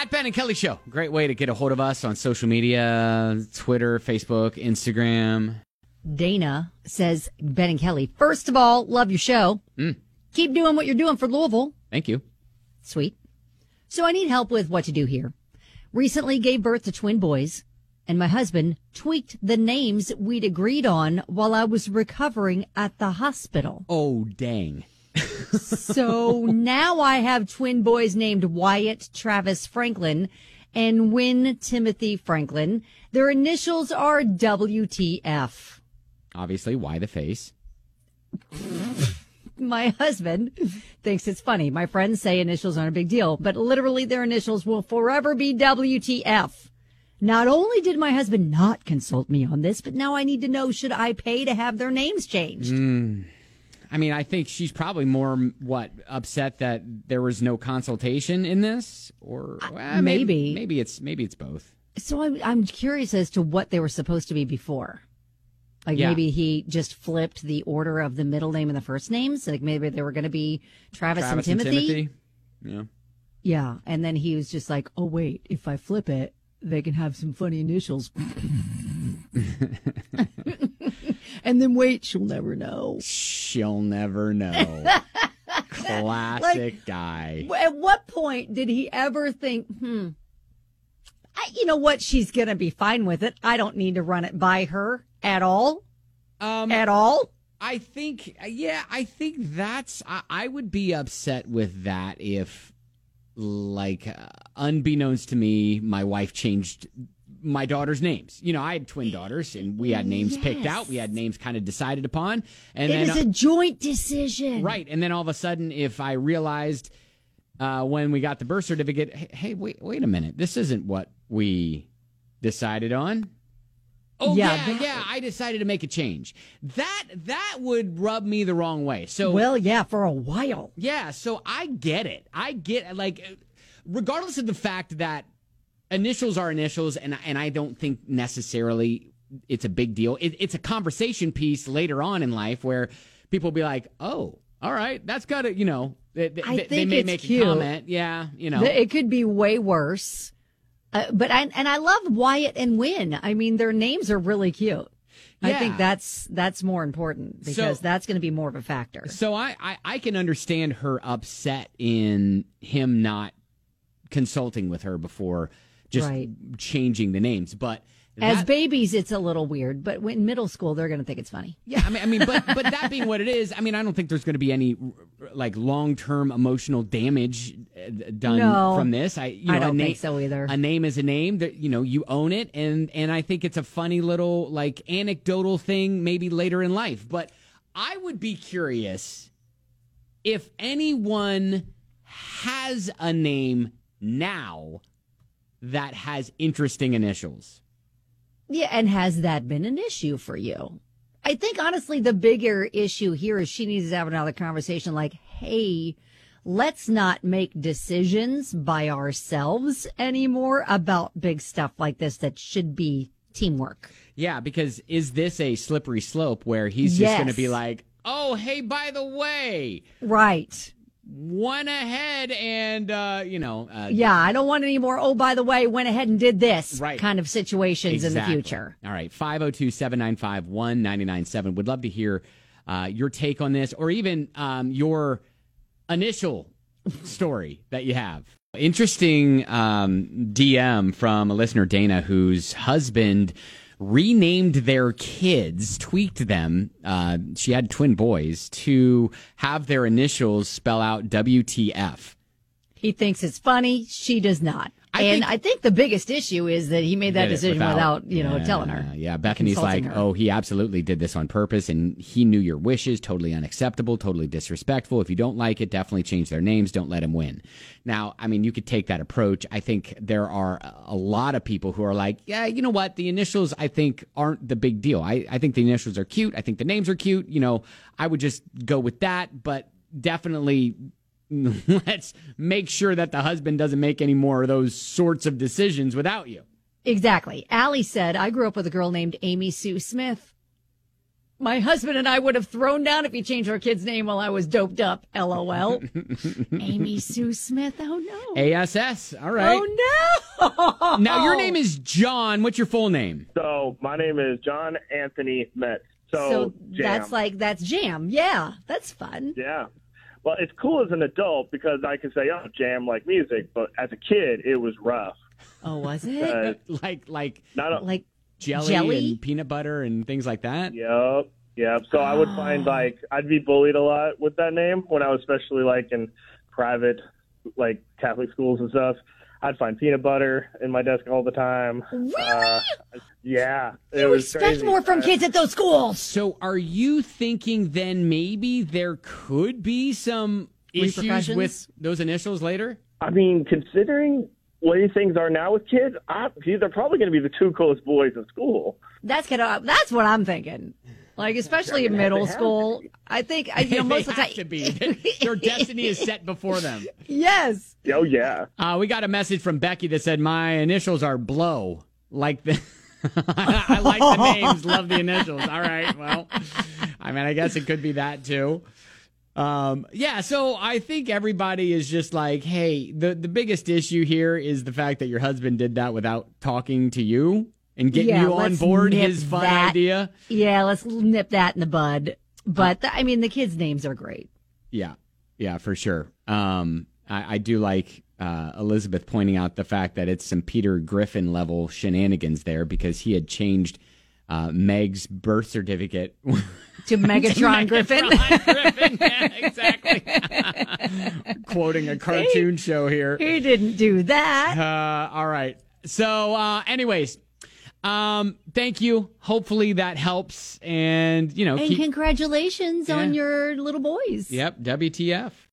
At Ben and Kelly Show. Great way to get a hold of us on social media, Twitter, Facebook, Instagram. Dana says, Ben and Kelly, first of all, love your show. Keep doing what you're doing for Louisville. Thank you. Sweet. So I need help with what to do here. Recently gave birth to twin boys, and my husband tweaked the names we'd agreed on while I was recovering at the hospital. Oh, dang. So now I have twin boys named Wyatt Travis Franklin and Wynn Timothy Franklin. Their initials are WTF. Obviously, why the face? My husband thinks it's funny. My friends say initials aren't a big deal, but literally their initials will forever be WTF. Not only did my husband not consult me on this, but now I need to know, should I pay to have their names changed? I mean, I think she's probably more, upset that there was no consultation in this? Or maybe. Maybe it's both. So I'm curious as to what they were supposed to be before. Like maybe he just flipped the order of the middle name and the first names. Like maybe they were going to be Travis and Timothy. Yeah. Yeah. And then he was just like, oh, wait, if I flip it, they can have some funny initials. And then wait, she'll never know. She'll never know. Classic guy. At what point did he ever think, you know what? She's going to be fine with it. I don't need to run it by her at all. At all? I think that's, I would be upset with that if, unbeknownst to me, my wife changed my daughter's names. You know, I had twin daughters, and we had names picked out. We had names kind of decided upon. And it was a joint decision. Right. And then all of a sudden, if I realized when we got the birth certificate, hey, wait a minute. This isn't what we decided on. Oh, yeah, I decided to make a change. That would rub me the wrong way. So, well, yeah, for a while. Yeah, so I get it. Regardless of the fact that initials are initials, and I don't think necessarily it's a big deal. It's a conversation piece later on in life where people will be like, oh, all right, that's got to, they may make cute. A comment. Yeah, It could be way worse. But I love Wyatt and Wynn. I mean, their names are really cute. Yeah. I think that's more important because that's going to be more of a factor. So I can understand her upset in him not consulting with her before just changing the names. But as babies, it's a little weird. But in middle school, they're going to think it's funny. Yeah, I mean, but that being what it is, I mean, I don't think there's going to be any long-term emotional damage done from this. I don't think so either. A name is a name that you own it, and I think it's a funny little anecdotal thing maybe later in life. But I would be curious if anyone has a name now that has interesting initials. Yeah, and has that been an issue for you? I think, honestly, the bigger issue here is she needs to have another conversation like, hey, let's not make decisions by ourselves anymore about big stuff like this that should be teamwork. Yeah, because is this a slippery slope where he's just going to be like, oh, hey, by the way. Right. Went ahead and, yeah, I don't want any more, oh, by the way, went ahead and did this kind of situations in the future. All right, 502-795-1997. Would love to hear your take on this or even your initial story that you have. Interesting DM from a listener, Dana, whose husband renamed their kids, tweaked them. She had twin boys to have their initials spell out WTF. He thinks it's funny. She does not. I think the biggest issue is that he made that decision without telling her. Yeah, Bethany's like, oh, he absolutely did this on purpose, and he knew your wishes. Totally unacceptable, totally disrespectful. If you don't like it, definitely change their names. Don't let him win. Now, I mean, you could take that approach. I think there are a lot of people who are like, yeah, you know what? The initials, I think, aren't the big deal. I think the initials are cute. I think the names are cute. I would just go with that, but definitely let's make sure that the husband doesn't make any more of those sorts of decisions without you. Exactly. Allie said, I grew up with a girl named Amy Sue Smith. My husband and I would have thrown down if he changed our kid's name while I was doped up. LOL. Amy Sue Smith. Oh, no. ASS. All right. Oh, no. Now, your name is John. What's your full name? So my name is John Anthony Metz. So Jam. that's Jam. Yeah, that's fun. Yeah. Well, it's cool as an adult because I can say, oh, Jam like music, but as a kid, it was rough. Oh, was it? Like Like jelly and peanut butter and things like that? Yep. So I would find, I'd be bullied a lot with that name when I was especially, in private, Catholic schools and stuff. I'd find peanut butter in my desk all the time. Really? Yeah. It You was expect crazy. more from kids at those schools. So are you thinking then maybe there could be some issues Repercussions? with those initials later? I mean, considering the way things are now with kids, they're probably going to be the two coolest boys in school. That's what I'm thinking. Especially in middle school. I think, most of the They time. have to be. Their destiny is set before them. Yes. Oh, yeah. We got a message from Becky that said, my initials are Blow. Like the... I like the names, love the initials. All right, well, I guess it could be that too. So I think everybody is just like, hey, the biggest issue here is the fact that your husband did that without talking to you and getting you on let's board nip his fun that. idea. Yeah, let's nip that in the bud. But, the kids' names are great. Yeah, for sure. I do like Elizabeth pointing out the fact that it's some Peter Griffin level shenanigans there because he had changed Meg's birth certificate To Megatron Griffin. Griffin. Yeah, exactly. Quoting a cartoon show here. He didn't do that. All right. So, anyways, thank you. Hopefully that helps. And, And congratulations on Yeah. your little boys. Yep. WTF.